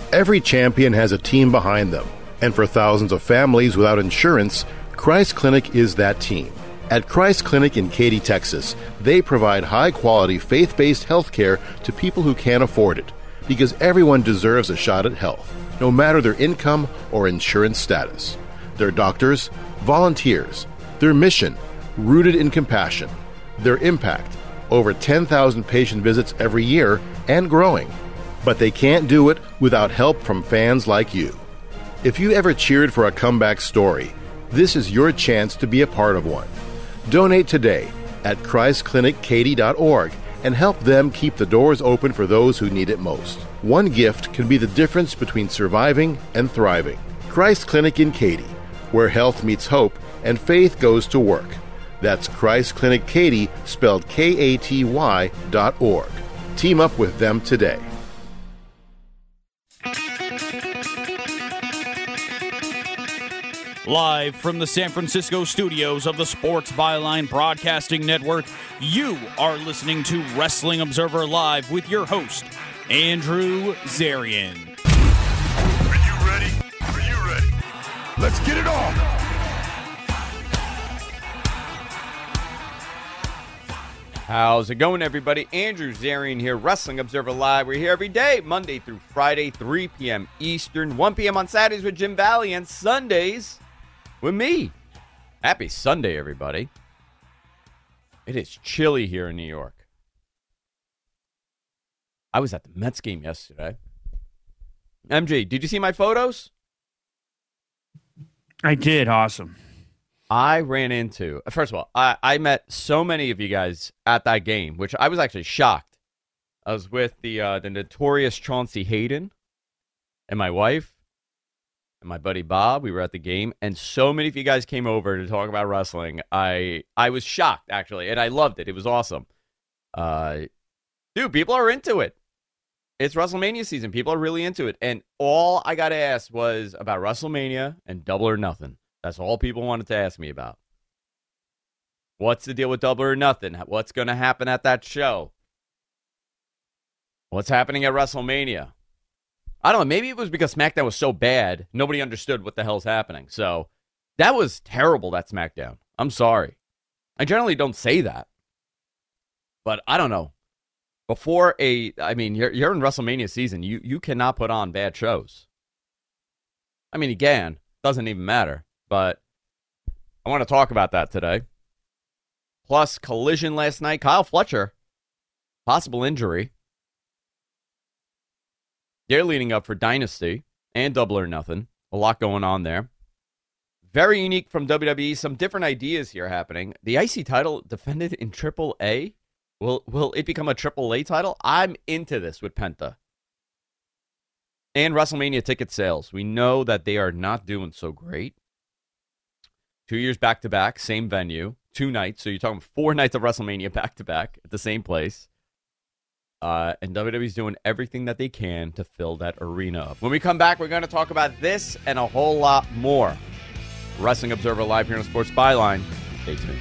Every champion has a team behind them, and for thousands of families without insurance, Christ Clinic is that team. At Christ Clinic in Katy, Texas, they provide high-quality, faith-based health care to people who can't afford it, because everyone deserves a shot at health, no matter their income or insurance status. Their doctors, volunteers, their mission, rooted in compassion, their impact, over 10,000 patient visits every year and growing. But they can't do it without help from fans like you. If you ever cheered for a comeback story, this is your chance to be a part of one. Donate today at ChristClinicKaty.org and help them keep the doors open for those who need it most. One gift can be the difference between surviving and thriving. Christ Clinic in Katy, where health meets hope and faith goes to work. That's Christ Clinic Katy, spelled KATY.org. Team up with them today. Live from the San Francisco studios of the Sports Byline Broadcasting Network, you are listening to Wrestling Observer Live with your host, Andrew Zarian. Are you ready? Are you ready? Let's get it on! How's it going, everybody? Andrew Zarian here, Wrestling Observer Live. We're here every day, Monday through Friday, 3 p.m. Eastern, 1 p.m. on Saturdays with Jim Valley, and Sundays with me. Happy Sunday, everybody. It is chilly here in New York. I was at the Mets game yesterday. MJ, did you see my photos? I did. Awesome. I ran into, first of all, I met so many of you guys at that game, which I was actually shocked. I was with the notorious Chauncey Hayden and my wife and my buddy Bob. We were at the game, and so many of you guys came over to talk about wrestling. I was shocked, actually, and I loved it. It was awesome. Dude, people are into it. It's WrestleMania season. People are really into it. And all I got to ask was about WrestleMania and Double or Nothing. That's all people wanted to ask me about. What's the deal with Double or Nothing? What's going to happen at that show? What's happening at WrestleMania? I don't know. Maybe it was because SmackDown was so bad, nobody understood what the hell's happening. So that was terrible, that SmackDown. I'm sorry. I generally don't say that. But I don't know. You're in WrestleMania season. You cannot put on bad shows. I mean, again, doesn't even matter. But I want to talk about that today. Plus, Collision last night. Kyle Fletcher, possible injury. They're leading up for Dynasty and Double or Nothing. A lot going on there. Very unique from WWE. Some different ideas here happening. The IC title defended in AAA. Will it become a AAA title? I'm into this with Penta. And WrestleMania ticket sales. We know that they are not doing so great. 2 years back-to-back, same venue, 2 nights. So you're talking 4 nights of WrestleMania back-to-back at the same place. And WWE's doing everything that they can to fill that arena up. When we come back, we're going to talk about this and a whole lot more. Wrestling Observer Live here on Sports Byline. Stay tuned.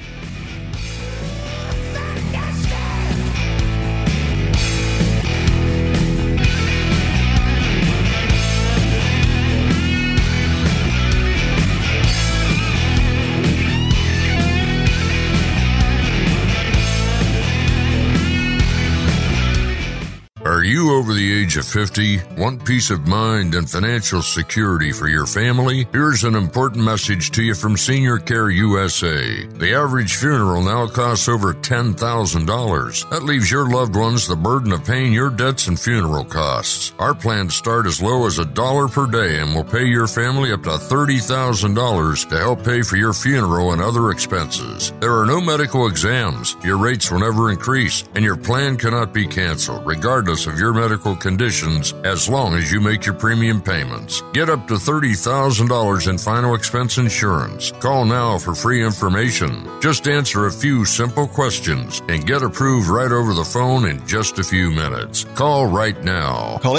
Are you over the age of 50? Want peace of mind and financial security for your family? Here's an important message to you from Senior Care USA. The average funeral now costs over $10,000. That leaves your loved ones the burden of paying your debts and funeral costs. Our plans start as low as $1 per day and will pay your family up to $30,000 to help pay for your funeral and other expenses. There are no medical exams. Your rates will never increase, and your plan cannot be canceled, regardless of your medical conditions, as long as you make your premium payments. Get up to $30,000 in final expense insurance. Call now for free information. Just answer a few simple questions and get approved right over the phone in just a few minutes. Call right now. Call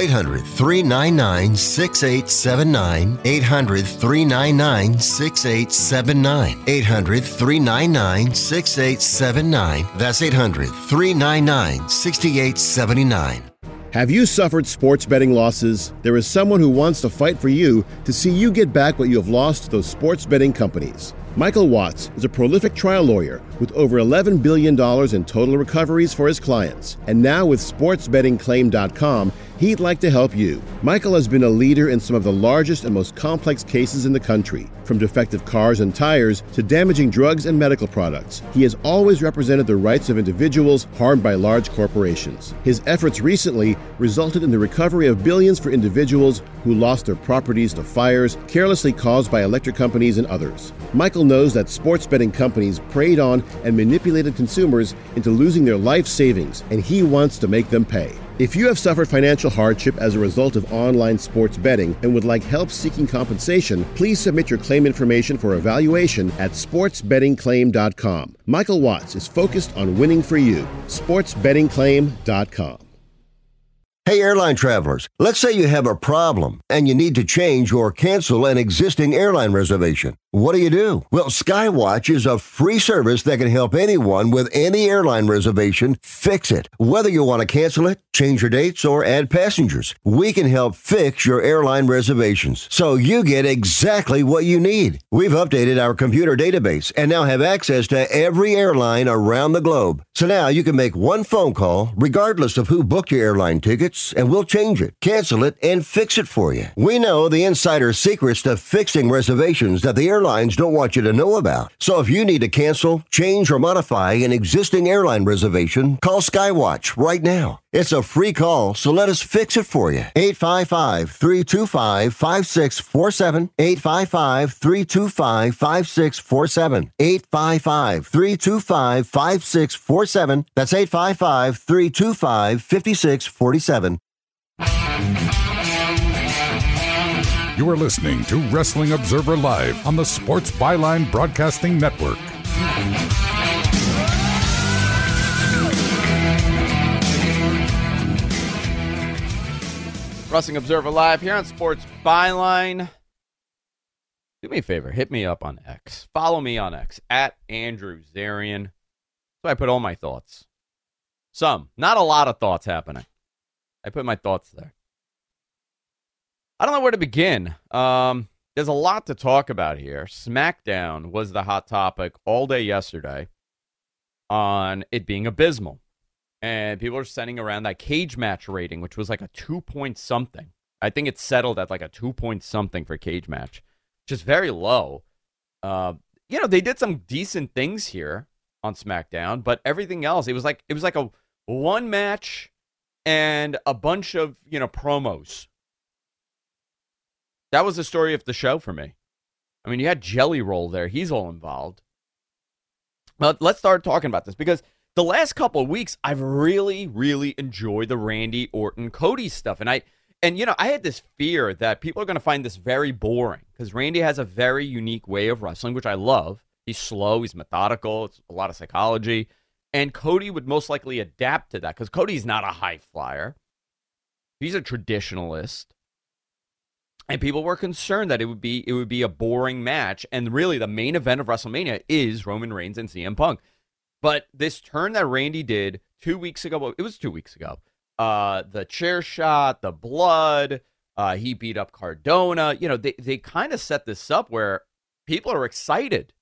800-399-6879. 800-399-6879. 800-399-6879. That's 800-399-6879. Have you suffered sports betting losses? There is someone who wants to fight for you to see you get back what you have lost to those sports betting companies. Michael Watts is a prolific trial lawyer with over $11 billion in total recoveries for his clients. And now with SportsBettingClaim.com, he'd like to help you. Michael has been a leader in some of the largest and most complex cases in the country, from defective cars and tires to damaging drugs and medical products. He has always represented the rights of individuals harmed by large corporations. His efforts recently resulted in the recovery of billions for individuals who lost their properties to fires carelessly caused by electric companies and others. Michael knows that sports betting companies preyed on and manipulated consumers into losing their life savings, and he wants to make them pay. If you have suffered financial hardship as a result of online sports betting and would like help seeking compensation, please submit your claim information for evaluation at SportsBettingClaim.com. Michael Watts is focused on winning for you. SportsBettingClaim.com. Hey, airline travelers, let's say you have a problem and you need to change or cancel an existing airline reservation. What do? Well, Skywatch is a free service that can help anyone with any airline reservation fix it. Whether you want to cancel it, change your dates, or add passengers, we can help fix your airline reservations so you get exactly what you need. We've updated our computer database and now have access to every airline around the globe. So now you can make one phone call regardless of who booked your airline tickets, and we'll change it, cancel it, and fix it for you. We know the insider secrets to fixing reservations that the airlines don't want you to know about. So if you need to cancel, change, or modify an existing airline reservation, call Skywatch right now. It's a free call, so let us fix it for you. 855-325-5647. 855-325-5647. 855-325-5647. That's 855-325-5647. You are listening to Wrestling Observer Live on the Sports Byline Broadcasting Network. Wrestling Observer Live here on Sports Byline. Do me a favor, hit me up on X. Follow me on X, at Andrew Zarian. So I put all my thoughts. Some, not a lot of thoughts happening. I put my thoughts there. I don't know where to begin. There's a lot to talk about here. SmackDown was the hot topic all day yesterday on it being abysmal. And people are sending around that cage match rating, which was like a 2 something. I think it's settled at like a 2 something for cage match, which is very low. They did some decent things here on SmackDown, but everything else, it was like a one match and a bunch of, promos. That was the story of the show for me. I mean, you had Jelly Roll there. He's all involved. But let's start talking about this, because the last couple of weeks, I've really, really enjoyed the Randy Orton Cody stuff. And I had this fear that people are going to find this very boring, because Randy has a very unique way of wrestling, which I love. He's slow. He's methodical. It's a lot of psychology. And Cody would most likely adapt to that, because Cody's not a high flyer. He's a traditionalist. And people were concerned that it would be a boring match. And really, the main event of WrestleMania is Roman Reigns and CM Punk. But this turn that Randy did 2 weeks ago, well, it was 2 weeks ago, the chair shot, the blood, he beat up Cardona. They kind of set this up where people are excited.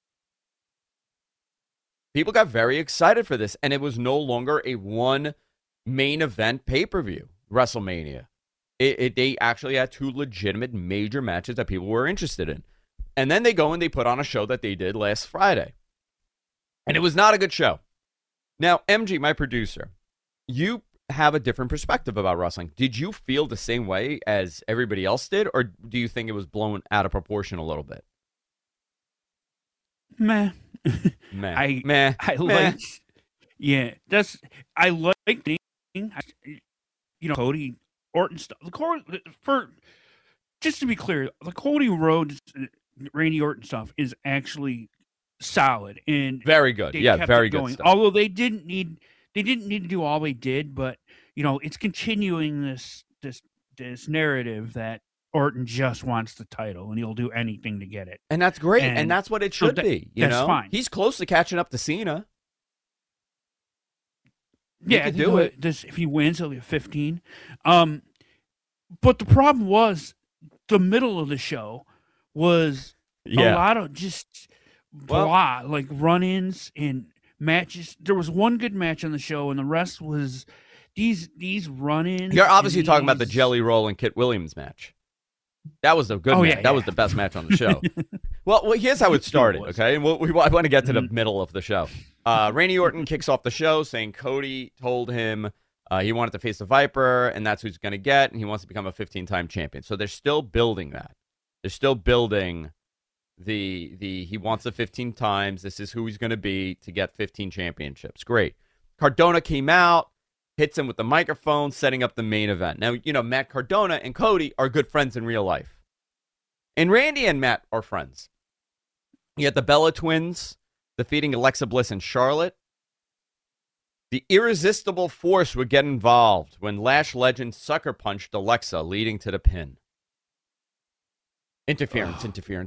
People got very excited for this, and it was no longer a one main event pay-per-view, WrestleMania. They actually had two legitimate major matches that people were interested in. And then they go and they put on a show that they did last Friday. And it was not a good show. Now, MG, my producer, you have a different perspective about wrestling. Did you feel the same way as everybody else did, or do you think it was blown out of proportion a little bit? Meh. Meh. I like. Yeah, I like Cody Orton stuff. Just to be clear, the Cody Rhodes, Randy Orton stuff is actually solid and very good. Yeah, very good stuff. Although they didn't need to do all they did, but it's continuing this narrative that Orton just wants the title and he'll do anything to get it. And that's great. And that's what it should be. That's fine. He's close to catching up to Cena. He could do it. If he wins, he'll get 15. But the problem was the middle of the show was a lot of just blah, like run-ins and matches. There was one good match on the show, and the rest was these run-ins. You're obviously talking about the Jelly Roll and Kit Williams match. That was a good match. That was the best match on the show. well, here's how it started, okay? And I want to get to the middle of the show. Randy Orton kicks off the show saying Cody told him he wanted to face the Viper, and that's who he's going to get, and he wants to become a 15-time champion. So they're still building that. They're still building he wants the 15 times. This is who he's going to be to get 15 championships. Great. Cardona came out, hits him with the microphone, setting up the main event. Now, Matt Cardona and Cody are good friends in real life. And Randy and Matt are friends. You had the Bella Twins defeating Alexa Bliss and Charlotte. The Irresistible Force would get involved when Lash Legend sucker punched Alexa, leading to the pin. Interference.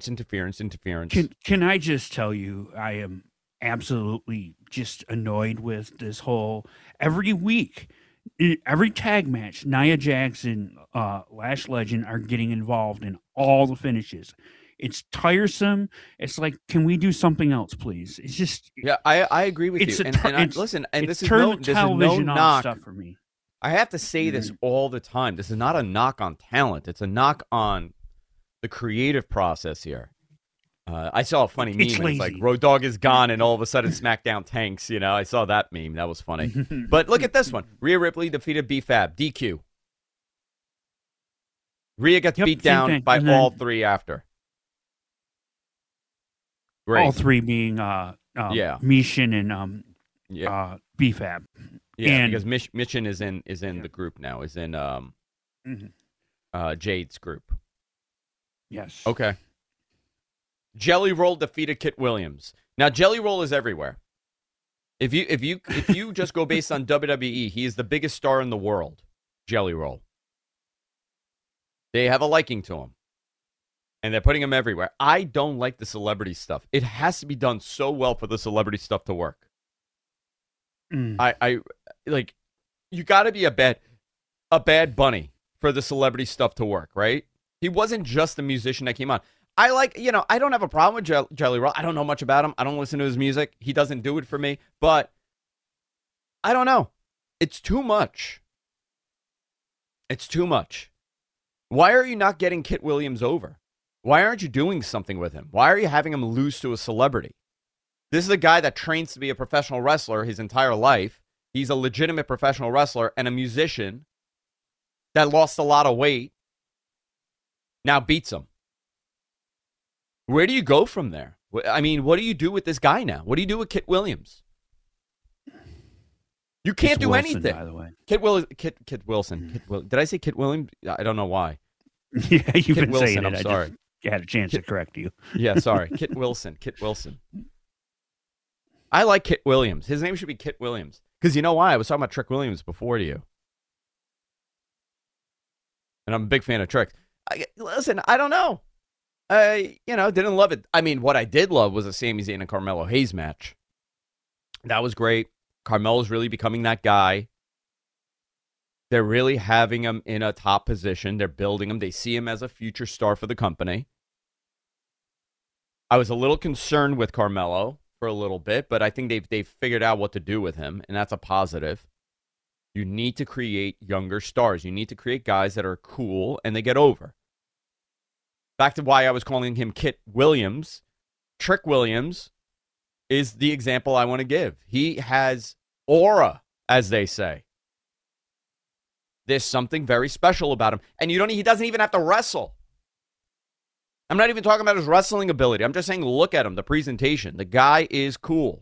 Can I just tell you, I am absolutely just annoyed with this whole every week, every tag match, Nia Jax and Lash Legend are getting involved in all the finishes. It's tiresome. It's like, can we do something else, please? It's just I agree with you. Listen, and this is no knock stuff for me. I have to say this all the time. This is not a knock on talent. It's a knock on the creative process here. I saw a funny meme. It's like Road Dogg is gone, and all of a sudden SmackDown tanks. I saw that meme. That was funny. But look at this one. Rhea Ripley defeated B-Fab. DQ. Rhea gets beat down by all three after. Great. All three being Michin and B-Fab. Yeah, and because Michin is in the group now. Is in Jade's group. Yes. Okay. Jelly Roll defeated Kit Williams. Now Jelly Roll is everywhere. If you just go based on WWE, he is the biggest star in the world. Jelly Roll. They have a liking to him. And they're putting him everywhere. I don't like the celebrity stuff. It has to be done so well for the celebrity stuff to work. I like, you got to be a bad bunny for the celebrity stuff to work, right? He wasn't just a musician that came on. I don't have a problem with Jelly Roll. I don't know much about him. I don't listen to his music. He doesn't do it for me. But I don't know. It's too much. It's too much. Why are you not getting Kit Williams over? Why aren't you doing something with him? Why are you having him lose to a celebrity? This is a guy that trains to be a professional wrestler his entire life. He's a legitimate professional wrestler and a musician that lost a lot of weight. Now beats him. Where do you go from there? I mean, what do you do with this guy now? What do you do with Kit Williams? You can't do Wilson, anything. By the way, Kit Wilson. Did I say Kit Williams? I don't know why. Yeah, you've Kit been Wilson, saying it. I'm sorry. I had a chance to correct you. Yeah, sorry. Kit Wilson. I like Kit Williams. His name should be Kit Williams. Because you know why? I was talking about Trick Williams before to you. And I'm a big fan of Trick. Listen, I don't know. Didn't love it. I mean, what I did love was a Sami Zayn and Carmelo Hayes match. That was great. Carmelo's really becoming that guy. They're really having him in a top position. They're building him. They see him as a future star for the company. I was a little concerned with Carmelo for a little bit, but I think they've figured out what to do with him, and that's a positive. You need to create younger stars. You need to create guys that are cool and they get over. Back to why I was calling him Kit Williams. Trick Williams is the example I want to give. He has aura, as they say. There's something very special about him. And he doesn't even have to wrestle. I'm not even talking about his wrestling ability. I'm just saying, look at him, the presentation. The guy is cool.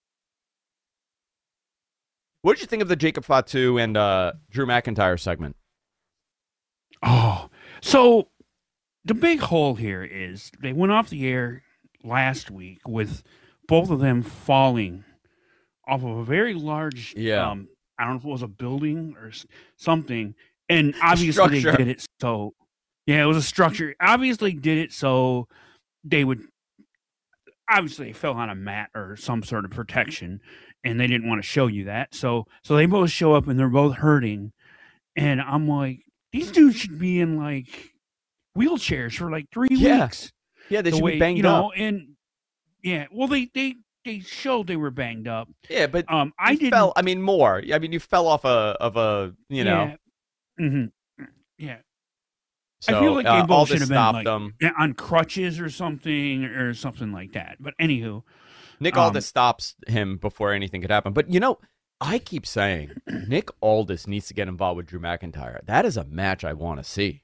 What did you think of the Jacob Fatu and Drew McIntyre segment? Oh, so the big hole here is they went off the air last week with both of them falling off of a very large, I don't know if it was a building or something, and obviously they did it so, it was a structure. Obviously did it so they would, obviously they fell on a mat or some sort of protection, and they didn't want to show you that. So they both show up and they're both hurting, and I'm like, these dudes should be in like wheelchairs for like 3 weeks. Yeah, they should be banged up. And yeah, well, they showed they were banged up. Yeah, but I didn't. Fell, I mean, more. I mean, you fell off of a you know. Yeah. Mm-hmm. Yeah. So, I feel like they both should have been like them. on crutches or something like that. But anywho, Nick Aldis stops him before anything could happen. But I keep saying Nick Aldis needs to get involved with Drew McIntyre. That is a match I want to see.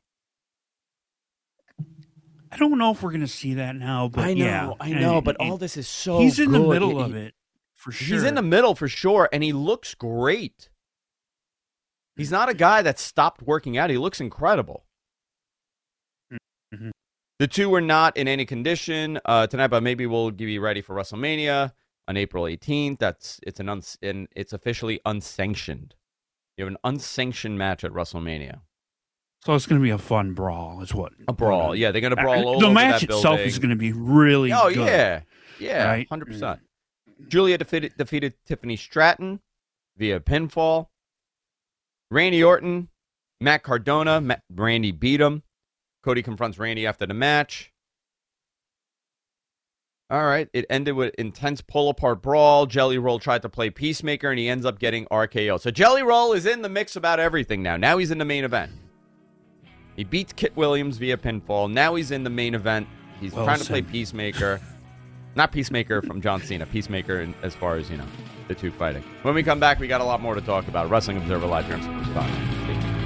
I don't know if we're going to see that now, but I know, but Aldis is so he's in good. the middle of it for sure. He's in the middle for sure, and he looks great. He's not a guy that stopped working out. He looks incredible. Mm-hmm. The two were not in any condition tonight, but maybe we'll get you ready for WrestleMania on April 18th. It's officially unsanctioned. You have an unsanctioned match at WrestleMania. So it's going to be a fun brawl, is what? A brawl, yeah. They're going to brawl all the over match that itself building. is going to be really good. Oh, yeah. Yeah, right? 100%. Julia defeated Tiffany Stratton via pinfall. Randy Orton, Matt Cardona. Randy beat him. Cody confronts Randy after the match. All right. It ended with intense pull-apart brawl. Jelly Roll tried to play Peacemaker, and he ends up getting RKO. So Jelly Roll is in the mix about everything now. Now he's in the main event. He beats Kit Williams via pinfall. Now he's in the main event. He's trying to play Peacemaker. Not Peacemaker from John Cena. Peacemaker as far as, the two fighting. When we come back, we got a lot more to talk about. Wrestling Observer Live here on Sports Byline.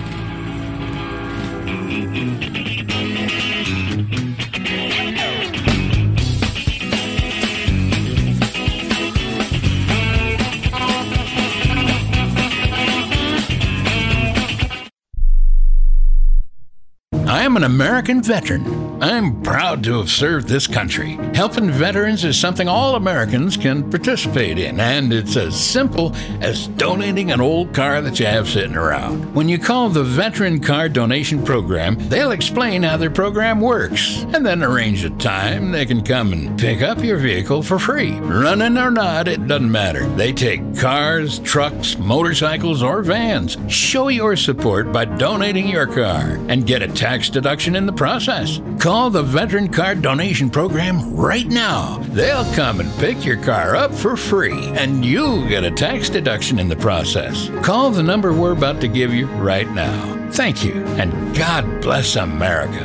I am an American veteran. I'm proud to have served this country. Helping veterans is something all Americans can participate in, and it's as simple as donating an old car that you have sitting around. When you call the Veteran Car Donation Program, they'll explain how their program works, and then arrange a time they can come and pick up your vehicle for free. Running or not, it doesn't matter. They take cars, trucks, motorcycles, or vans. Show your support by donating your car and get a tax deduction in the process. Call the Veteran Car Donation Program right now. They'll come and pick your car up for free, and you'll get a tax deduction in the process. Call the number we're about to give you right now. Thank you, and God bless America.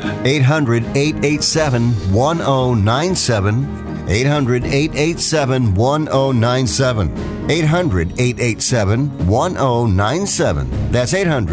800-887-1097. 800-887-1097. 800-887-1097. That's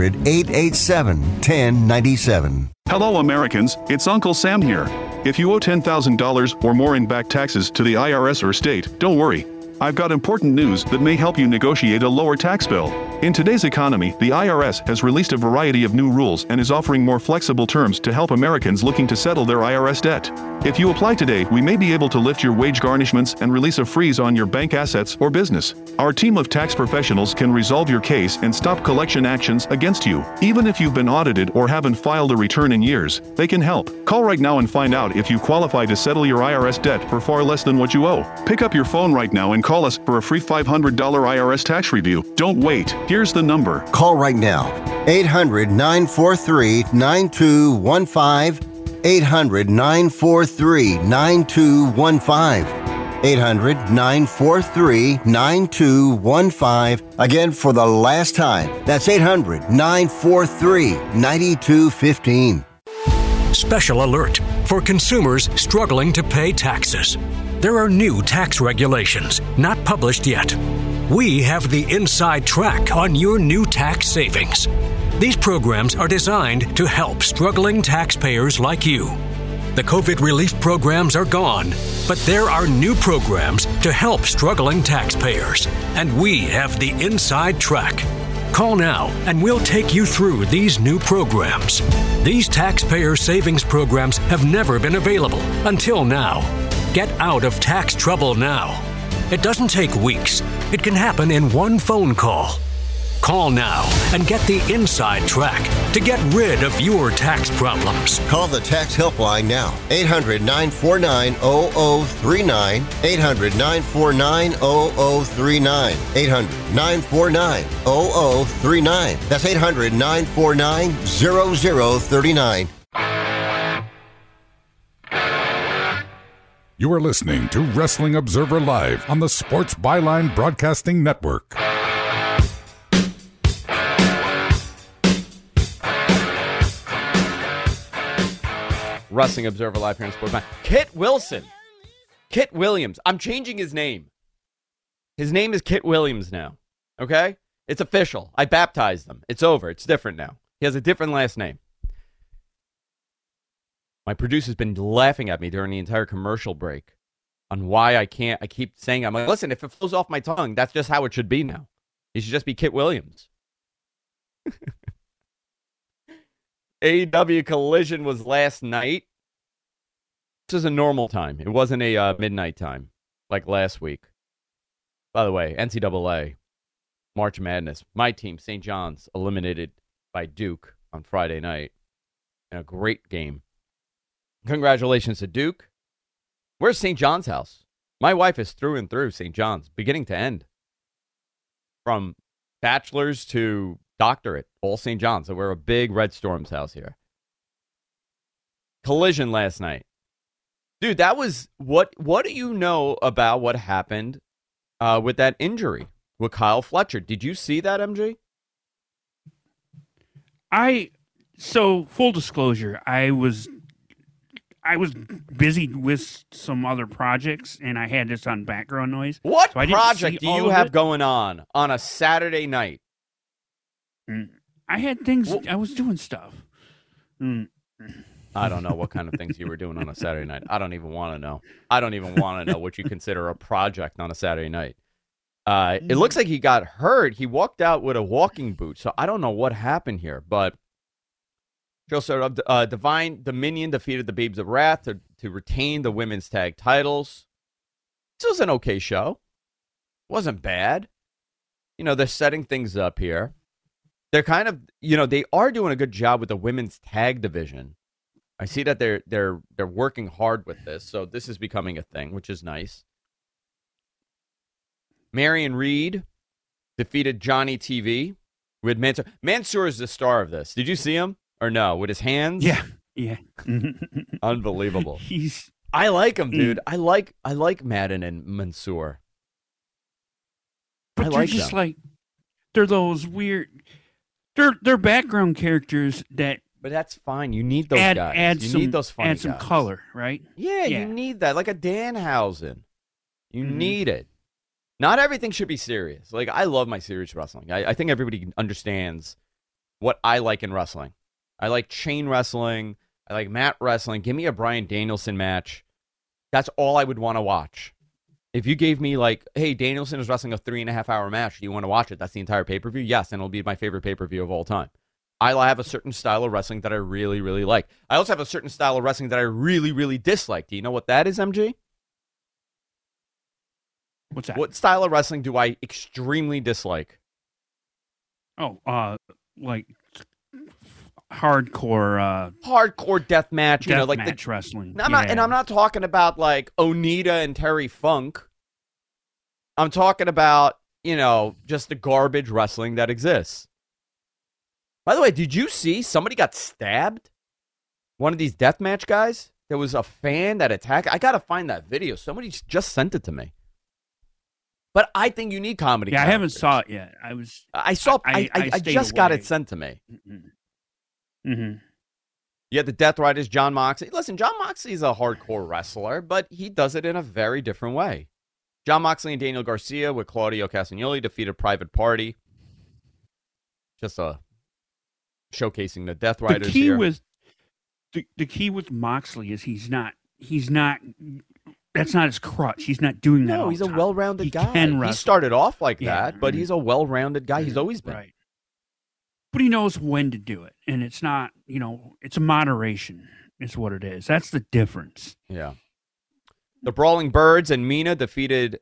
800-887-1097. Hello, Americans. It's Uncle Sam here. If you owe $10,000 or more in back taxes to the IRS or state, don't worry. I've got important news that may help you negotiate a lower tax bill. In today's economy, the IRS has released a variety of new rules and is offering more flexible terms to help Americans looking to settle their IRS debt. If you apply today, we may be able to lift your wage garnishments and release a freeze on your bank assets or business. Our team of tax professionals can resolve your case and stop collection actions against you. Even if you've been audited or haven't filed a return in years, they can help. Call right now and find out if you qualify to settle your IRS debt for far less than what you owe. Pick up your phone right now and call us for a free $500 IRS tax review. Don't wait. Here's the number. Call right now. 800-943-9215. 800-943-9215. 800-943-9215. Again, for the last time, that's 800-943-9215. Special alert for consumers struggling to pay taxes. There are new tax regulations, not published yet. We have the inside track on your new tax savings. These programs are designed to help struggling taxpayers like you. The COVID relief programs are gone, but there are new programs to help struggling taxpayers, and we have the inside track. Call now and we'll take you through these new programs. These taxpayer savings programs have never been available until now. Get out of tax trouble now. It doesn't take weeks. It can happen in one phone call. Call now and get the inside track to get rid of your tax problems. Call the tax helpline now. 800-949-0039. 800-949-0039. 800-949-0039. That's 800-949-0039. You are listening to Wrestling Observer Live on the Sports Byline Broadcasting Network. Wrestling Observer Live here on Sports Byline. Kit Wilson. Kit Williams. I'm changing his name. His name is Kit Williams now. Okay? It's official. I baptized him. It's over. It's different now. He has a different last name. My producer's been laughing at me during the entire commercial break on why I keep saying, I'm like, listen, if it flows off my tongue, that's just how it should be now. He should just be Kit Williams. AEW Collision was last night. This is a normal time. It wasn't a midnight time like last week. By the way, NCAA, March Madness. My team, St. John's, eliminated by Duke on Friday night in a great game. Congratulations to Duke. Where's St. John's house? My wife is through and through St. John's, beginning to end. From bachelor's to doctorate, all St. John's. So we're a big Red Storms house here. Collision last night. Dude, that was, what do you know about what happened with that injury with Kyle Fletcher? Did you see that, MG? So full disclosure, I was busy with some other projects, and I had this on background noise. What so project do you have going on a Saturday night? I had things. I was doing stuff. I don't know what kind of things you were doing on a Saturday night. I don't even want to know. I don't even want to know what you consider a project on a Saturday night. It looks like he got hurt. He walked out with a walking boot, so I don't know what happened here, but Divine Dominion defeated the Babes of Wrath to retain the women's tag titles. This was an okay show. Wasn't bad. You know, they're setting things up here. They're kind of, they are doing a good job with the women's tag division. I see that they're working hard with this, so this is becoming a thing, which is nice. Marion Reed defeated Johnny TV with Mansoor. Mansoor is the star of this. Did you see him? Or no, with his hands? Yeah. Unbelievable. I like him, dude. I like Madden and Mansoor. But they're just like, they're those weird, they're background characters that. But that's fine. You need those guys. You need those funny guys. Add some color, right? Yeah, you need that. Like a Danhausen. You need it. Not everything should be serious. Like, I love my serious wrestling. I think everybody understands what I like in wrestling. I like chain wrestling. I like mat wrestling. Give me a Bryan Danielson match. That's all I would want to watch. If you gave me like, hey, Danielson is wrestling a 3.5-hour match. Do you want to watch it? That's the entire pay-per-view? Yes, and it'll be my favorite pay-per-view of all time. I have a certain style of wrestling that I really, really like. I also have a certain style of wrestling that I really, really dislike. Do you know what that is, MG? What's that? What style of wrestling do I extremely dislike? Oh, like hardcore deathmatch, like match wrestling. I'm not talking about like Onita and Terry Funk. I'm talking about, just the garbage wrestling that exists. By the way, did you see somebody got stabbed? One of these deathmatch guys? There was a fan that attacked. I got to find that video. Somebody just sent it to me. But I think you need comedy. Yeah, I haven't saw it yet. I just got it sent to me. Mm-hmm. You had the Death Riders, Jon Moxley. Listen, Jon Moxley's a hardcore wrestler, but he does it in a very different way. Jon Moxley and Daniel Garcia with Claudio Castagnoli defeated Private Party. Just showcasing the Death Riders here. The key with Moxley is he's not. That's not his crutch. He's not doing that. No, he's a well-rounded guy. Can he started off like that, but he's a well-rounded guy. He's always been. Right. But he knows when to do it. And it's not, it's a moderation is what it is. That's the difference. Yeah. The Brawling Birds and Mina defeated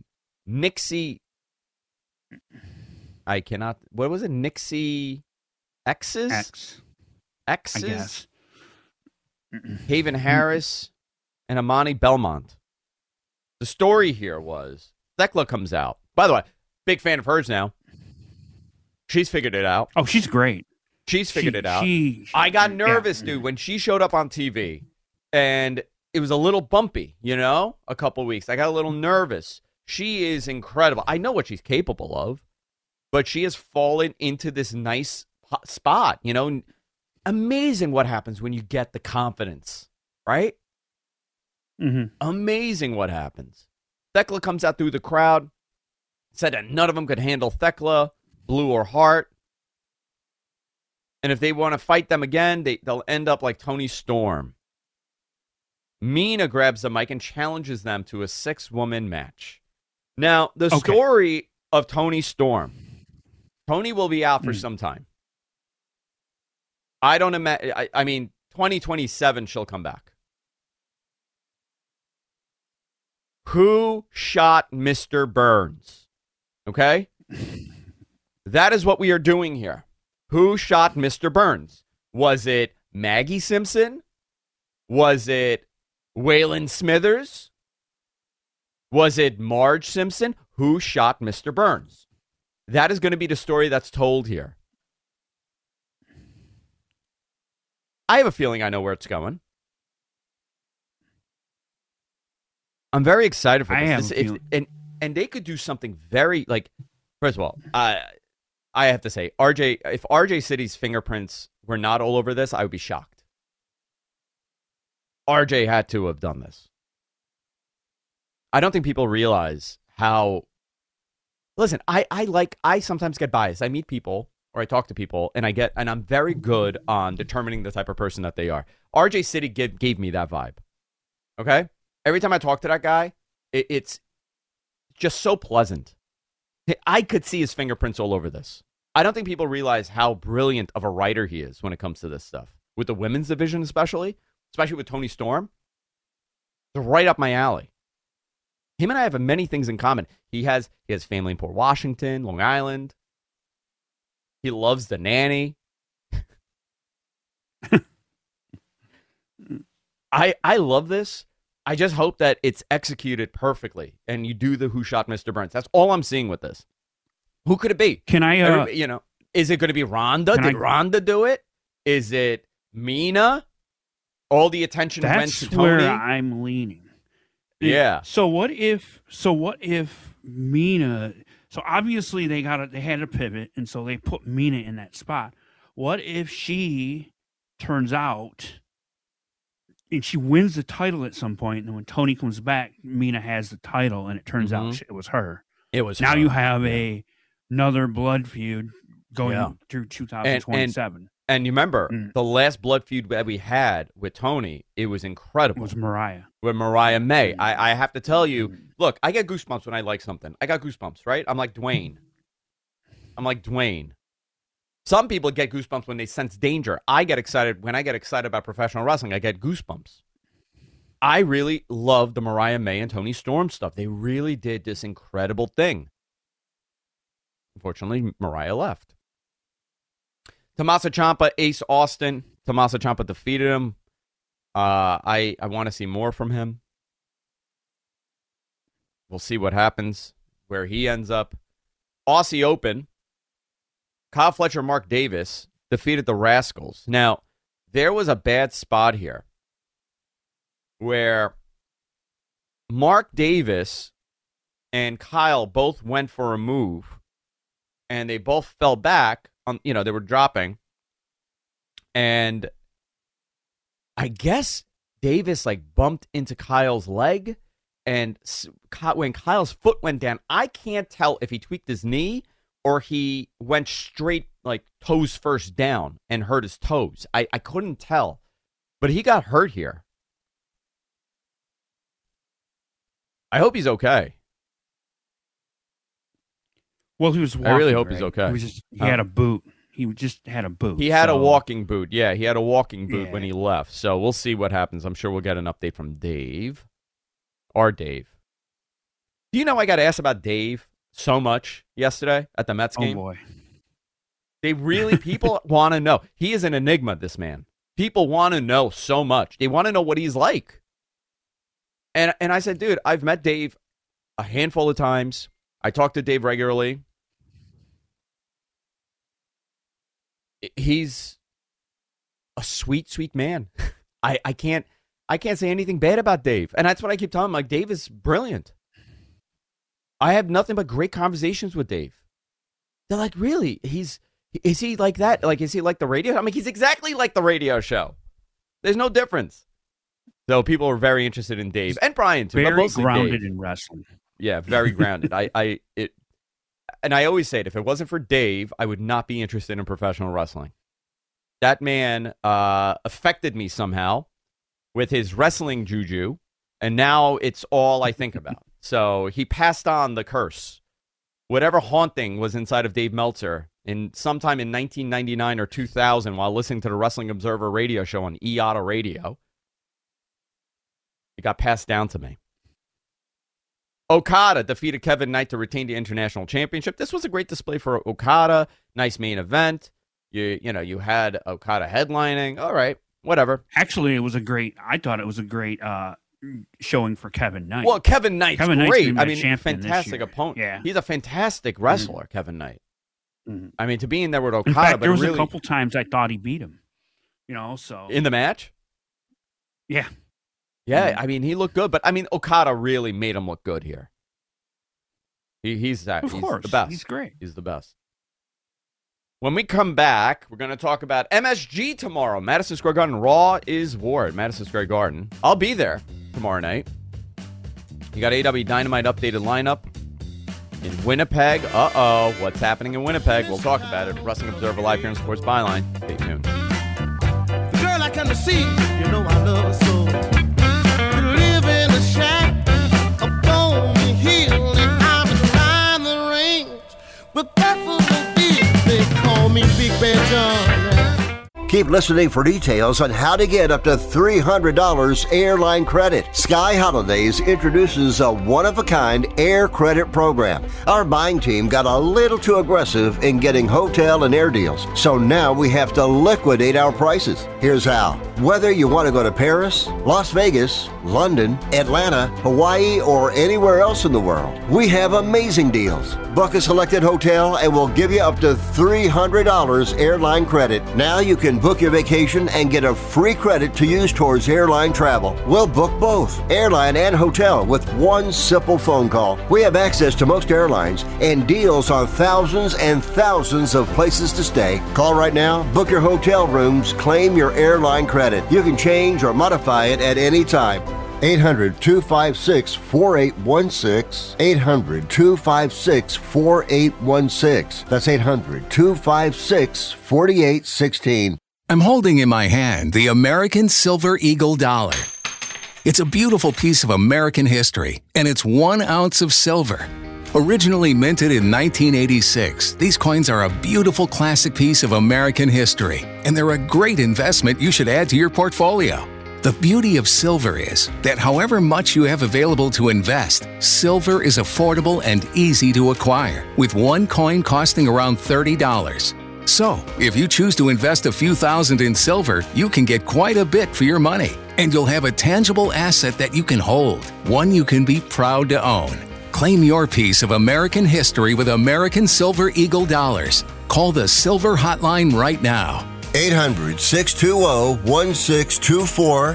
Nixie. What was it? Nixie X's? X. X's? I guess. Haven Harris and Amani Belmont. The story here was Thekla comes out. By the way, big fan of hers now. She's figured it out. Oh, she's great. She's figured it out. I got nervous, dude, when she showed up on TV, and it was a little bumpy, a couple weeks. I got a little nervous. She is incredible. I know what she's capable of, but she has fallen into this nice spot, Amazing what happens when you get the confidence, right? Mm-hmm. Amazing what happens. Thekla comes out through the crowd, said that none of them could handle Thekla, blew her heart. And if they want to fight them again, they'll end up like Toni Storm. Mina grabs the mic and challenges them to a 6-woman match. Now, the story of Toni Storm. Toni will be out for some time. I don't imagine. I mean, 2027, she'll come back. Who shot Mr. Burns? Okay? That is what we are doing here. Who shot Mr. Burns? Was it Maggie Simpson? Was it Waylon Smithers? Was it Marge Simpson? Who shot Mr. Burns? That is going to be the story that's told here. I have a feeling I know where it's going. I'm very excited for this. And they could do something very, first of all, I have to say, if RJ City's fingerprints were not all over this, I would be shocked. RJ had to have done this. I don't think people realize how. Listen, I sometimes get biased. I meet people or I talk to people, and I'm very good on determining the type of person that they are. RJ City gave me that vibe. Okay? Every time I talk to that guy, it's just so pleasant. I could see his fingerprints all over this. I don't think people realize how brilliant of a writer he is when it comes to this stuff. With the women's division especially with Toni Storm. It's right up my alley. Him and I have many things in common. He has family in Port Washington, Long Island. He loves the nanny. I love this. I just hope that it's executed perfectly and you do the Who Shot Mr. Burns. That's all I'm seeing with this. Who could it be? Can I, is it going to be Rhonda? Did Rhonda do it? Is it Mina? All the attention went to Toni? That's where I'm leaning. Yeah. So what if Mina? So obviously they had a pivot, and so they put Mina in that spot. What if she turns out and she wins the title at some point, and when Toni comes back, Mina has the title, and it turns out it was her. It was now her. you have another blood feud going through 2027. And you remember the last blood feud that we had with Toni, it was incredible. It was Mariah. With Mariah May. I have to tell you, look, I get goosebumps when I like something. I got goosebumps, right? I'm like Dwayne. Some people get goosebumps when they sense danger. I get excited when I get excited about professional wrestling. I get goosebumps. I really love the Mariah May and Toni Storm stuff. They really did this incredible thing. Unfortunately, Mariah left. Tommaso Ciampa, Ace Austin. Tommaso Ciampa defeated him. I want to see more from him. We'll see what happens, where he ends up. Aussie Open. Kyle Fletcher, Mark Davis defeated the Rascals. Now, there was a bad spot here where Mark Davis and Kyle both went for a move, and they both fell back. They were dropping, and I guess Davis bumped into Kyle's leg, and when Kyle's foot went down, I can't tell if he tweaked his knee or he went straight toes first down and hurt his toes. I couldn't tell, but he got hurt here. I hope he's okay. Well, he was walking, I really hope he's okay. He had a boot. He just had a boot. He had a walking boot. Yeah, he had a walking boot when he left. So we'll see what happens. I'm sure we'll get an update from Dave. Our Dave. Do you know I got asked about Dave so much yesterday at the Mets game? Oh, boy. People want to know. He is an enigma, this man. People want to know so much. They want to know what he's like. And I said, dude, I've met Dave a handful of times. I talk to Dave regularly. He's a sweet, sweet man. I can't say anything bad about Dave. And that's what I keep telling him. Like, Dave is brilliant. I have nothing but great conversations with Dave. They're like, really? Is he like that? Like, is he like the radio? I mean, he's exactly like the radio show. There's no difference. So people are very interested in Dave and Brian too. Very but grounded Dave. In wrestling. Yeah, very grounded. And I always say it, if it wasn't for Dave, I would not be interested in professional wrestling. That man affected me somehow with his wrestling juju, and now it's all I think about. So he passed on the curse. Whatever haunting was inside of Dave Meltzer sometime in 1999 or 2000 while listening to the Wrestling Observer radio show on IATA Radio, it got passed down to me. Okada defeated Kevin Knight to retain the International Championship. This was a great display for Okada. Nice main event. You had Okada headlining. All right, whatever. Actually, I thought it was a great showing for Kevin Knight. Well, Kevin Knight's great. I mean, champion fantastic opponent. Yeah. He's a fantastic wrestler, Kevin Knight. Mm-hmm. I mean, to be in there with Okada. In fact, there was really, a couple times I thought he beat him. So. In the match? Yeah. Yeah, I mean, he looked good. But, I mean, Okada really made him look good here. He's the best. He's great. He's the best. When we come back, we're going to talk about MSG tomorrow. Madison Square Garden. Raw is War at Madison Square Garden. I'll be there tomorrow night. You got AEW Dynamite updated lineup in Winnipeg. Uh-oh. What's happening in Winnipeg? We'll talk about it. Wrestling Observer Live here in Sports Byline. Stay tuned. The girl I come to see, I love her so. We live in a shack up on the hill, and I'm behind the range. But that's what they call me Big Bad John. Keep listening for details on how to get up to $300 airline credit. Sky Holidays introduces a one-of-a-kind air credit program. Our buying team got a little too aggressive in getting hotel and air deals, so now we have to liquidate our prices. Here's how. Whether you want to go to Paris, Las Vegas, London, Atlanta, Hawaii, or anywhere else in the world, we have amazing deals. Book a selected hotel and we'll give you up to $300 airline credit. Now you can book your vacation and get a free credit to use towards airline travel. We'll book both, airline and hotel, with one simple phone call. We have access to most airlines and deals on thousands and thousands of places to stay. Call right now, book your hotel rooms, claim your airline credit. You can change or modify it at any time. 800-256-4816. 800-256-4816. That's 800-256-4816. I'm holding in my hand the American Silver Eagle dollar. It's a beautiful piece of American history, and it's 1 ounce of silver. Originally minted in 1986, these coins are a beautiful classic piece of American history, and they're a great investment you should add to your portfolio. The beauty of silver is that however much you have available to invest, silver is affordable and easy to acquire, with one coin costing around $30. So, if you choose to invest a few thousand in silver, you can get quite a bit for your money, and you'll have a tangible asset that you can hold, one you can be proud to own. Claim your piece of American history with American Silver Eagle dollars. Call the Silver Hotline right now. 800-620-1624.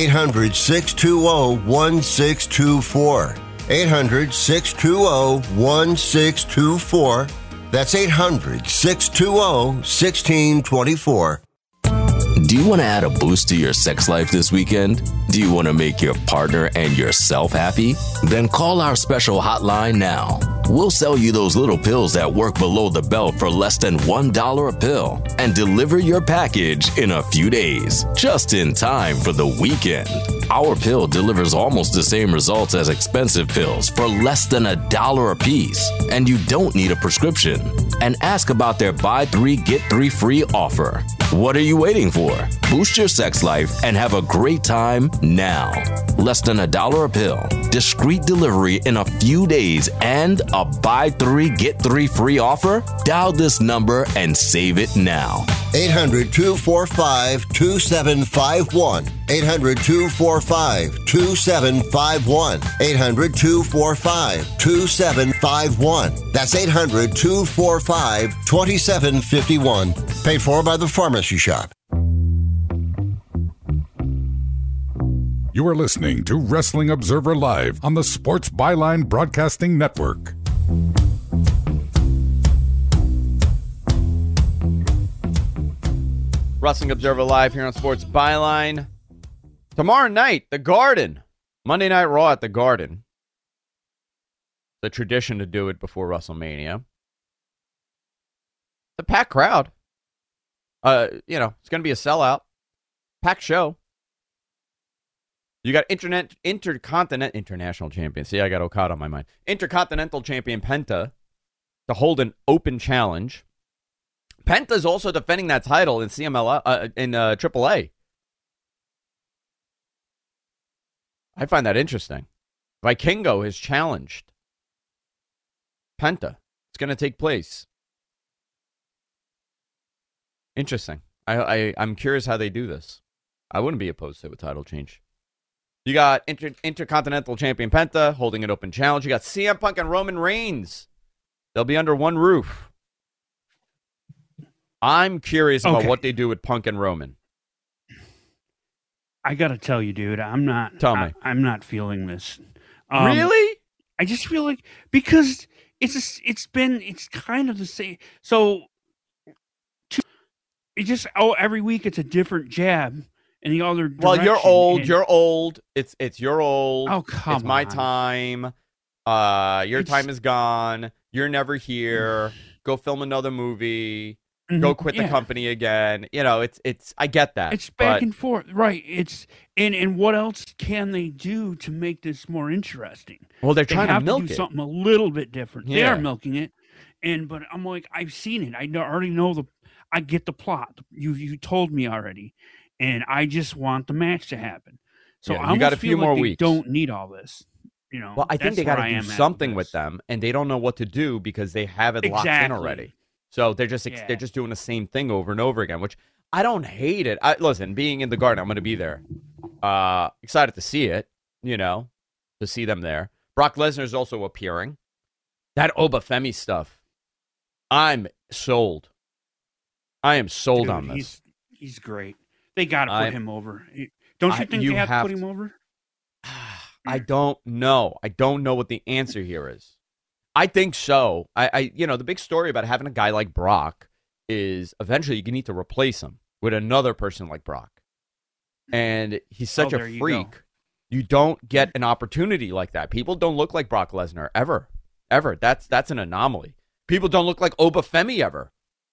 800-620-1624. 800-620-1624. That's 800-620-1624. Do you want to add a boost to your sex life this weekend? Do you want to make your partner and yourself happy? Then call our special hotline now. We'll sell you those little pills that work below the belt for less than $1 a pill and deliver your package in a few days, just in time for the weekend. Our pill delivers almost the same results as expensive pills for less than $1 a piece, and you don't need a prescription. And ask about their buy 3 get 3 free offer. What are you waiting for? Boost your sex life and have a great time now. Less than $1 a pill, discreet delivery in a few days, and a buy 3 get 3 free offer? Dial this number and save it now. 800-245-2751. 800-245-2751. 800-245-2751. That's 800-245-2751. Paid for by the Pharmacy Shop. You are listening to Wrestling Observer Live on the Sports Byline Broadcasting Network. Wrestling Observer Live here on Sports Byline. Tomorrow night, the Garden. Monday Night Raw at the Garden. The tradition to do it before WrestleMania. The packed crowd. It's going to be a sellout. Packed show. You got International Champion. See, I got Okada on my mind. Intercontinental Champion Penta to hold an open challenge. Penta's also defending that title in AAA. I find that interesting. Vikingo has challenged Penta. It's going to take place. Interesting. I'm curious how they do this. I wouldn't be opposed to a title change. You got Intercontinental Champion Penta holding an open challenge. You got CM Punk and Roman Reigns. They'll be under one roof. I'm curious about what they do with Punk and Roman. I got to tell you, dude, I'm not feeling this. Really? I just feel like, because it's kind of the same. So every week it's a different jab. In the other direction. Well, you're old. You're old. It's you're old. Oh, come on. It's my time. Your time is gone. You're never here. Go film another movie. Mm-hmm. Go quit the company again. It's. I get that. It's back and forth, right? It's and what else can they do to make this more interesting? Well, they're trying to milk do something a little bit different. They are milking it, but I'm like, I've seen it. I already know I get the plot. You told me already. And I just want the match to happen. So I got a few more weeks. Don't need all this. Well, I think they got to do something with them, and they don't know what to do because they have it locked in already. So they're just doing the same thing over and over again, which I don't hate it. Listen, being in the Garden, I'm going to be there. Excited to see it. To see them there. Brock Lesnar's also appearing. That Obafemi stuff, I'm sold. I am sold on this. He's great. They got to put him over. Don't you think they have to put him over? I don't know. I don't know what the answer here is. I think so. The big story about having a guy like Brock is eventually you need to replace him with another person like Brock. And he's such a freak. You don't get an opportunity like that. People don't look like Brock Lesnar ever. Ever. That's an anomaly. People don't look like Obafemi ever.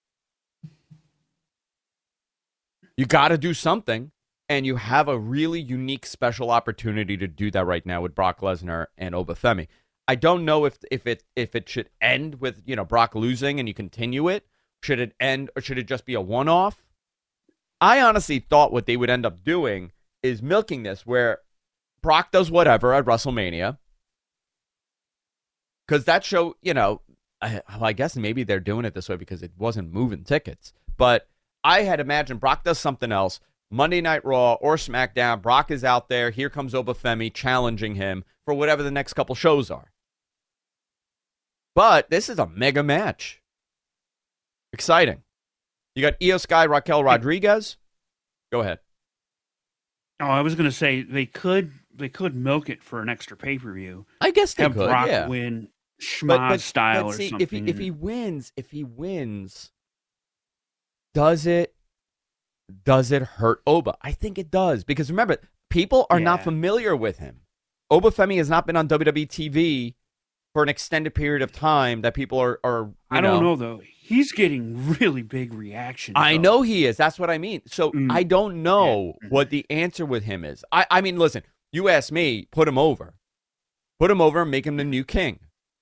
You got to do something, and you have a really unique, special opportunity to do that right now with Brock Lesnar and Obafemi. I don't know if it should end with Brock losing and you continue it. Should it end, or should it just be a one-off? I honestly thought what they would end up doing is milking this, where Brock does whatever at WrestleMania, because that show, I guess maybe they're doing it this way because it wasn't moving tickets, but I had imagined Brock does something else. Monday Night Raw or SmackDown, Brock is out there. Here comes Obafemi challenging him for whatever the next couple shows are. But this is a mega match. Exciting. You got Io Sky, Raquel Rodriguez. Go ahead. Oh, I was going to say they could milk it for an extra pay-per-view. I guess they have could. Brock win schmaz style see, or something. If he wins, does it hurt Oba? I think it does, because remember, people are not familiar with him. Obafemi has not been on WWE TV for an extended period of time that people are I don't know, though. He's getting really big reactions. I know he is. That's what I mean. So I don't know what the answer with him is. I mean, listen, you ask me, put him over. Put him over and make him the new king.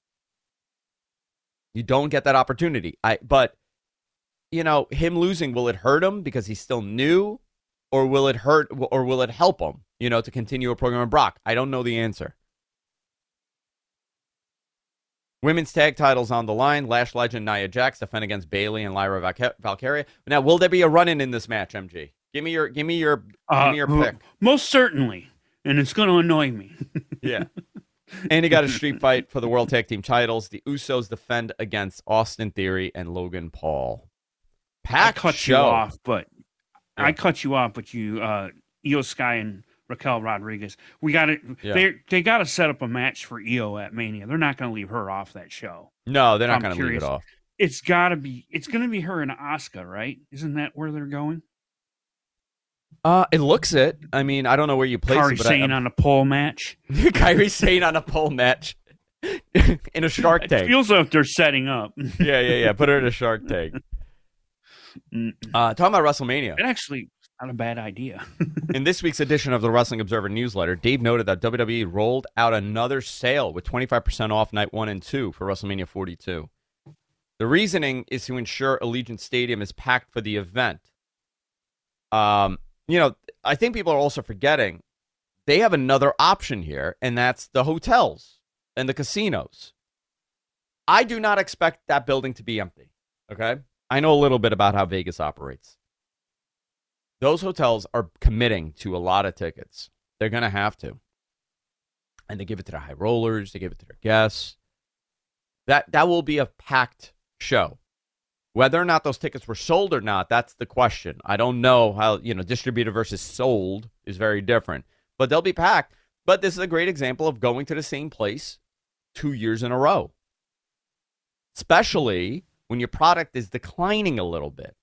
You don't get that opportunity. But him losing, will it hurt him because he's still new? Or will it hurt, or will it help him? to continue a program with Brock? I don't know the answer. Women's tag titles on the line. Lash legend Nia Jax defend against Bayley and Lyra Valkyria. Now, will there be a run-in in this match, MG? Give me your pick. Most certainly, and it's going to annoy me. Yeah. And you got a street fight for the World Tag Team titles. The Usos defend against Austin Theory and Logan Paul. Packed show. I cut you off, but you, Io Sky and Raquel Rodriguez. We got it. Yeah. They got to set up a match for Io at Mania. They're not going to leave her off that show. No, they're not going to leave it off. It's got to be. It's going to be her and Asuka, right? Isn't that where they're going? It looks it. I mean, I don't know where you place Kairi it. Sane on a pole match. Kairi Sane on a pole match in a Shark Tank. It feels like they're setting up. Yeah. Put her in a Shark Tank. Talking about WrestleMania. It actually not a bad idea. In this week's edition of the Wrestling Observer newsletter, Dave noted that WWE rolled out another sale with 25% off night 1 and 2 for WrestleMania 42. The reasoning is to ensure Allegiant Stadium is packed for the event. I think people are also forgetting they have another option here, and that's the hotels and the casinos. I do not expect that building to be empty, okay? I know a little bit about how Vegas operates. Those hotels are committing to a lot of tickets. They're going to have to. And they give it to the high rollers. They give it to their guests. That will be a packed show. Whether or not those tickets were sold or not, that's the question. I don't know how, distributed versus sold is very different. But they'll be packed. But this is a great example of going to the same place 2 years in a row. Especially when your product is declining a little bit.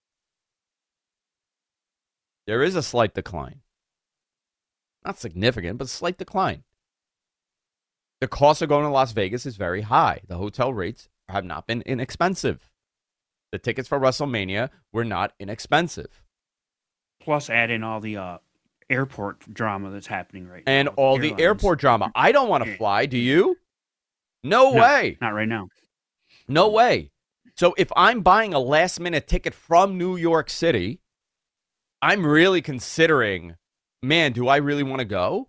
There is a slight decline. Not significant, but slight decline. The cost of going to Las Vegas is very high. The hotel rates have not been inexpensive. The tickets for WrestleMania were not inexpensive. Plus, add in all the airport drama that's happening right now. And all the airport drama. I don't want to fly. Do you? No way. Not right now. No way. So if I'm buying a last-minute ticket from New York City, I'm really considering, man, do I really want to go?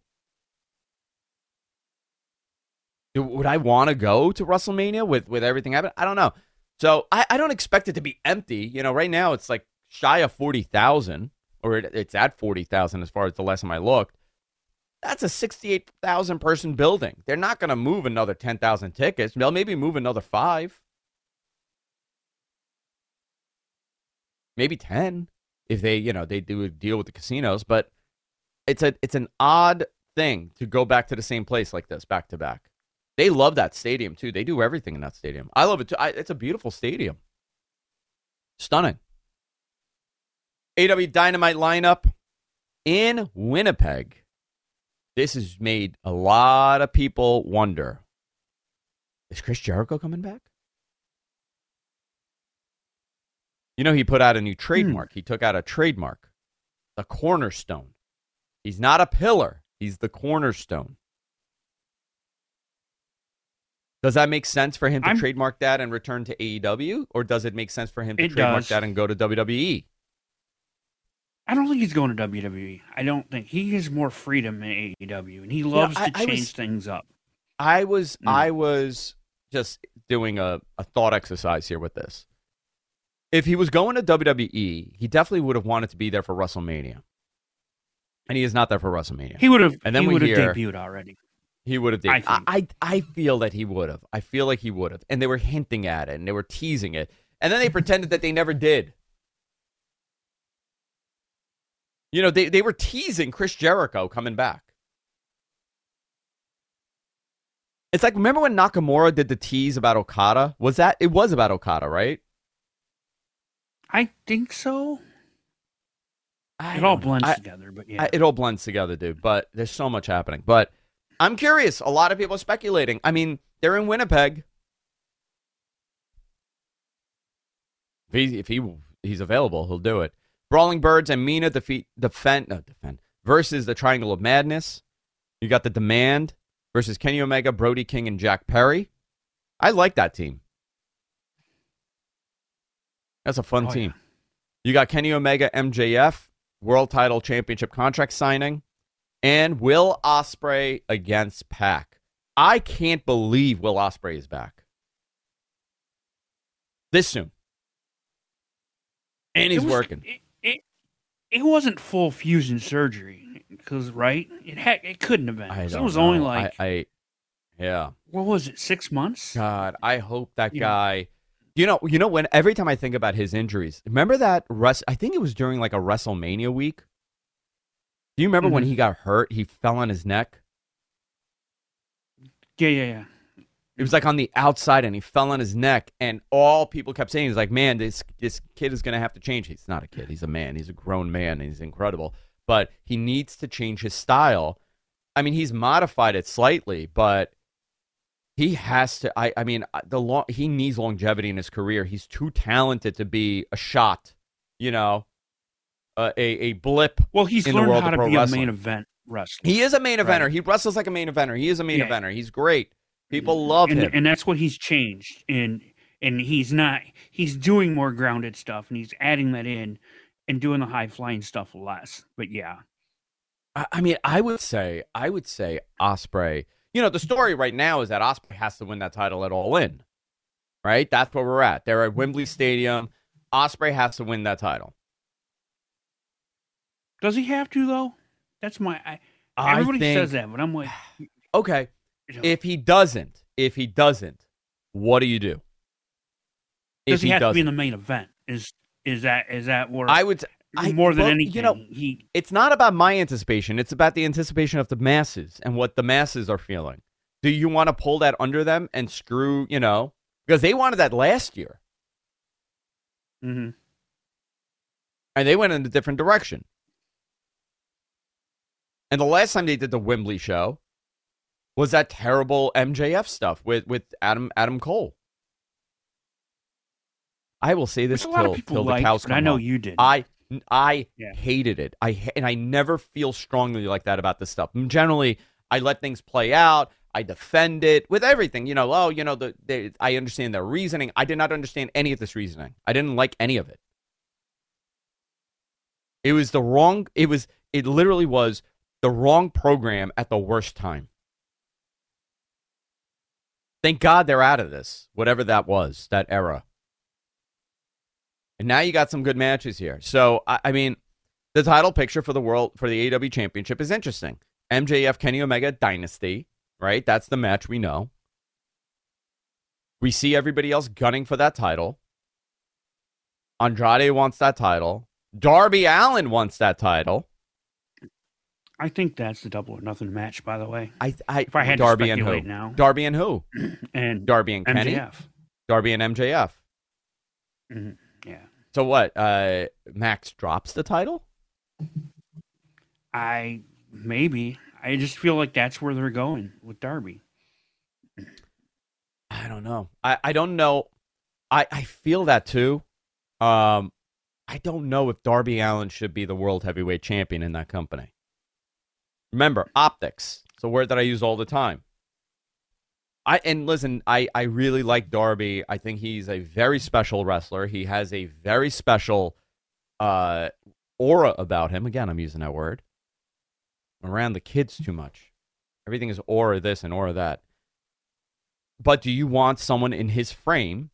Would I want to go to WrestleMania with everything happening? I don't know. So I don't expect it to be empty. Right now it's like shy of 40,000, or it's at 40,000 as far as the last time I looked. That's a 68,000 person building. They're not going to move another 10,000 tickets. They'll maybe move another 5. Maybe 10 if they do a deal with the casinos. But it's an odd thing to go back to the same place like this back to back. They love that stadium, too. They do everything in that stadium. I love it, too. It's a beautiful stadium. Stunning. AEW Dynamite lineup in Winnipeg. This has made a lot of people wonder, is Chris Jericho coming back? He put out a new trademark. He took out a trademark, the cornerstone. He's not a pillar. He's the cornerstone. Does that make sense for him to trademark that and return to AEW? Or does it make sense for him to trademark that and go to WWE? I don't think he's going to WWE. I don't think. He has more freedom in AEW, and he loves to change things up. I was just doing a thought exercise here with this. If he was going to WWE, he definitely would have wanted to be there for WrestleMania. And he is not there for WrestleMania. He would have debuted already. He would have. I feel that he would have. I feel like he would have. And they were hinting at it, and they were teasing it. And then they pretended that they never did. They were teasing Chris Jericho coming back. It's like, remember when Nakamura did the tease about Okada? It was about Okada, right? I think so. It all blends together, but yeah. It all blends together, dude. But there's so much happening. But I'm curious. A lot of people are speculating. I mean, they're in Winnipeg. If he's available, he'll do it. Brawling Birds and Mina defend versus the Triangle of Madness. You got the Demand versus Kenny Omega, Brody King, and Jack Perry. I like that team. That's a fun team. Yeah. You got Kenny Omega, MJF, World Title Championship contract signing. And Will Ospreay against Pac. I can't believe Will Ospreay is back this soon. And he's working. It wasn't full fusion surgery, because right? It couldn't have been. It was only like yeah. What was it? 6 months? God, I hope that guy. You know when every time I think about his injuries, remember that I think it was during like a WrestleMania week. Do you remember when he got hurt? He fell on his neck. Yeah. It was like on the outside, and he fell on his neck, and all people kept saying is like, "Man, this kid is going to have to change." He's not a kid; he's a man. He's a grown man, and he's incredible. But he needs to change his style. I mean, he's modified it slightly, but he has to. I mean, he needs longevity in his career. He's too talented to be a shot. A blip. Well, he's in the world learned how of to pro be wrestling. a main event wrestler. He is a main eventer. Right. He wrestles like a main eventer. He is a main eventer. He's great. People love him. And that's what he's changed. And he's doing more grounded stuff, and he's adding that in and doing the high flying stuff less. But yeah. I mean, I would say Ospreay. The story right now is that Ospreay has to win that title at All In. Right? That's where we're at. They're at Wembley Stadium. Ospreay has to win that title. Does he have to, though? That's everybody says that, but I'm like, okay. If he doesn't, what do you do? Does he have to be in the main event? Is that where I would more than anything? It's not about my anticipation. It's about the anticipation of the masses and what the masses are feeling. Do you want to pull that under them and screw? Because they wanted that last year, and they went in a different direction. And the last time they did the Wembley show was that terrible MJF stuff with Adam Cole. I will say this till the cows come home. I know you did. I hated it. I never feel strongly like that about this stuff. Generally, I let things play out. I defend it with everything. I understand their reasoning. I did not understand any of this reasoning. I didn't like any of it. It was the wrong. It literally was the wrong program at the worst time. Thank God they're out of this, whatever that was, that era. And now you got some good matches here. So, I mean, the title picture for the AEW Championship is interesting. MJF, Kenny Omega, Dynasty, right? That's the match we know. We see everybody else gunning for that title. Andrade wants that title. Darby Allin wants that title. I think that's the Double or Nothing match, by the way. If I had Darby to speculate and who? now. Darby and who? And Darby and Kenny? MJF. Darby and MJF. Yeah. So what? Max drops the title? Maybe. I just feel like that's where they're going with Darby. I don't know. I don't know. I feel that too. I don't know if Darby Allin should be the World Heavyweight Champion in that company. Remember, optics. It's a word that I use all the time. I really like Darby. I think he's a very special wrestler. He has a very special aura about him. Again, I'm using that word. I'm around the kids too much. Everything is aura this and aura that. But do you want someone in his frame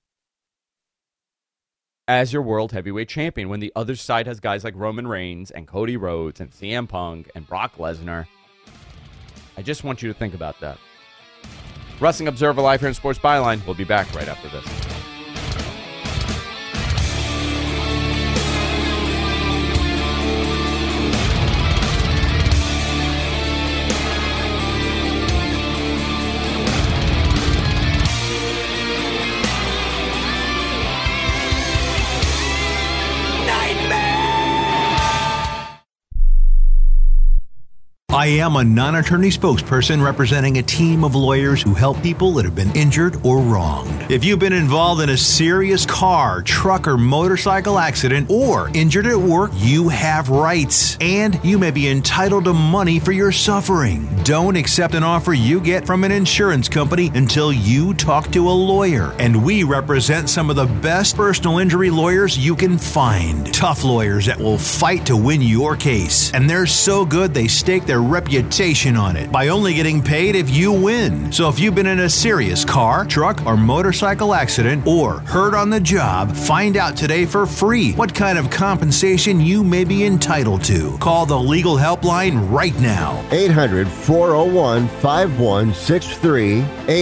as your World Heavyweight Champion when the other side has guys like Roman Reigns and Cody Rhodes and CM Punk and Brock Lesnar? I just want you to think about that. Wrestling Observer Live here in Sports Byline. We'll be back right after this. I am a non-attorney spokesperson representing a team of lawyers who help people that have been injured or wronged. If you've been involved in a serious car, truck, or motorcycle accident or injured at work, you have rights, and you may be entitled to money for your suffering. Don't accept an offer you get from an insurance company until you talk to a lawyer, and we represent some of the best personal injury lawyers you can find. Tough lawyers that will fight to win your case, and they're so good they stake their reputation on it by only getting paid if you win. So if you've been in a serious car, truck, or motorcycle accident or hurt on the job, find out today for free what kind of compensation you may be entitled to. Call the legal helpline right now. 800-401-5163.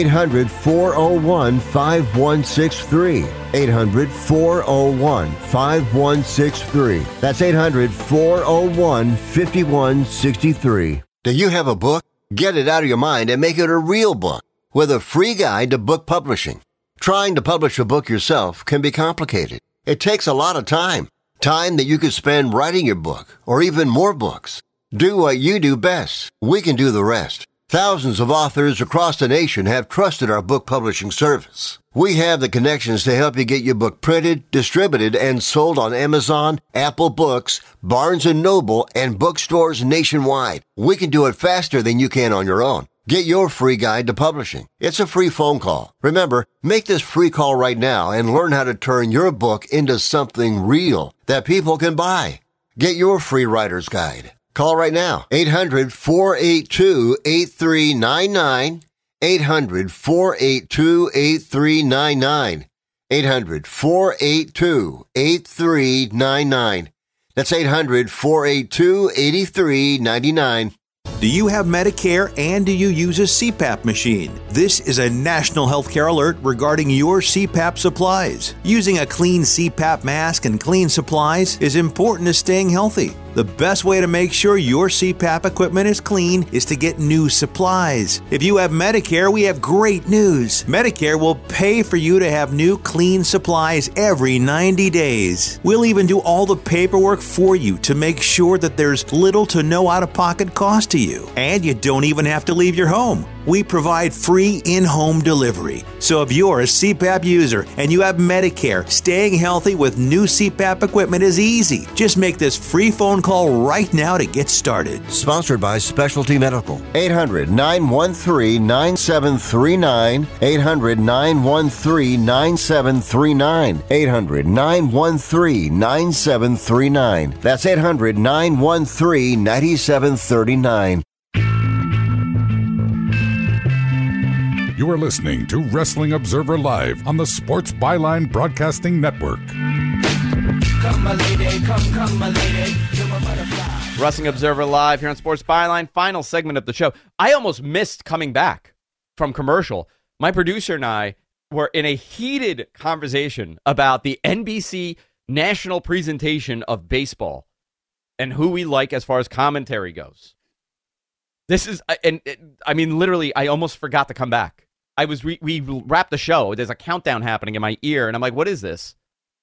800-401-5163. 800-401-5163. That's 800-401-5163. Do you have a book? Get it out of your mind and make it a real book with a free guide to book publishing. Trying to publish a book yourself can be complicated. It takes a lot of time. Time that you could spend writing your book or even more books. Do what you do best. We can do the rest. Thousands of authors across the nation have trusted our book publishing service. We have the connections to help you get your book printed, distributed, and sold on Amazon, Apple Books, Barnes & Noble, and bookstores nationwide. We can do it faster than you can on your own. Get your free guide to publishing. It's a free phone call. Remember, make this free call right now and learn how to turn your book into something real that people can buy. Get your free writer's guide. Call right now. 800-482-8399. 800-482-8399. 800-482-8399. That's 800-482-8399. Do you have Medicare and do you use a CPAP machine? This is a national healthcare alert regarding your CPAP supplies. Using a clean CPAP mask and clean supplies is important to staying healthy. The best way to make sure your CPAP equipment is clean is to get new supplies. If you have Medicare, we have great news. Medicare will pay for you to have new clean supplies every 90 days. We'll even do all the paperwork for you to make sure that there's little to no out-of-pocket cost to you. And you don't even have to leave your home. We provide free in-home delivery. So if you're a CPAP user and you have Medicare, staying healthy with new CPAP equipment is easy. Just make this free phone call right now to get started. Sponsored by Specialty Medical. 800-913-9739. 800-913-9739. 800-913-9739. That's 800-913-9739. You are listening to Wrestling Observer Live on the Sports Byline Broadcasting Network. Come, my lady, come, my lady. You're my butterfly. Wrestling Observer Live here on Sports Byline. Final segment of the show. I almost missed coming back from commercial. My producer and I were in a heated conversation about the NBC national presentation of baseball and who we like as far as commentary goes. This is, I mean, literally, I almost forgot to come back. We wrapped the show. There's a countdown happening in my ear, and I'm like, what is this?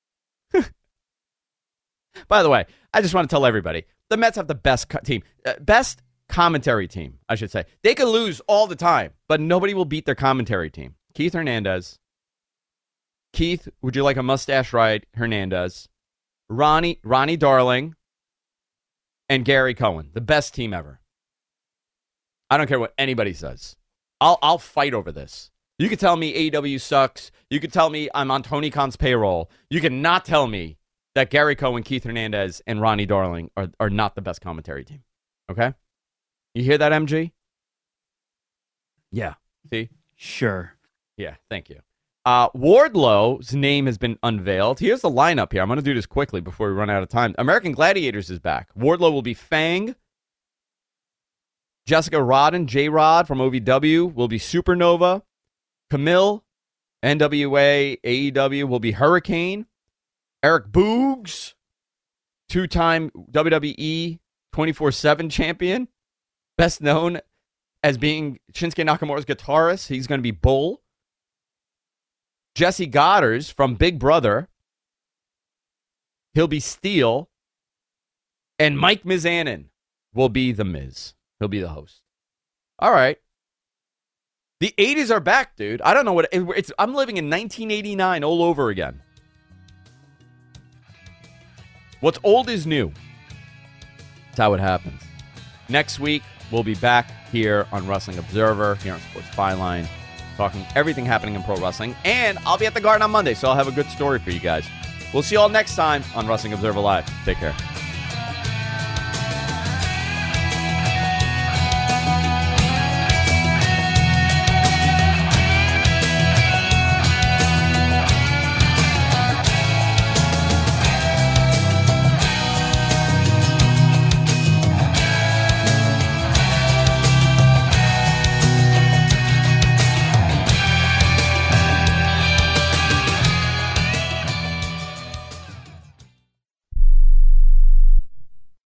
By the way, I just want to tell everybody, the Mets have the best team. Best commentary team, I should say. They could lose all the time, but nobody will beat their commentary team. Keith Hernandez. Keith, would you like a mustache ride? Hernandez. Ronnie Darling. And Gary Cohen. The best team ever. I don't care what anybody says. I'll fight over this. You could tell me AEW sucks. You could tell me I'm on Tony Khan's payroll. You cannot tell me that Gary Cohen, Keith Hernandez, and Ronnie Darling are not the best commentary team. Okay? You hear that, MG? Yeah. See? Sure. Yeah, thank you. Wardlow's name has been unveiled. Here's the lineup here. I'm going to do this quickly before we run out of time. American Gladiators is back. Wardlow will be Fang. Jessica Rodden, J-Rod from OVW, will be Supernova. Camille, NWA, AEW, will be Hurricane. Eric Boogs, two-time WWE 24/7 champion, best known as being Shinsuke Nakamura's guitarist. He's going to be Bull. Jesse Goddard from Big Brother, he'll be Steel. And Mike Mizanin will be The Miz. He'll be the host. All right. The 80s are back, dude. I don't know what it's. I'm living in 1989 all over again. What's old is new. That's how it happens. Next week, we'll be back here on Wrestling Observer, here on Sports Byline, talking everything happening in pro wrestling. And I'll be at the Garden on Monday, so I'll have a good story for you guys. We'll see you all next time on Wrestling Observer Live. Take care.